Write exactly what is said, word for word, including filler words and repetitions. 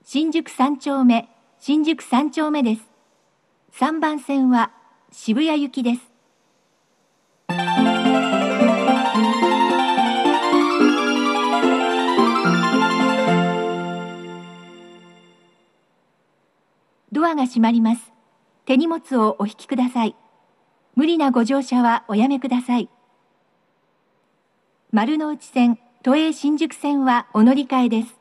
新宿さん丁目、新宿さん丁目です。さんばん線は渋谷行きです。ドアが閉まります。手荷物をお引きください。無理なご乗車はおやめください。丸ノ内線、都営新宿線はお乗り換えです。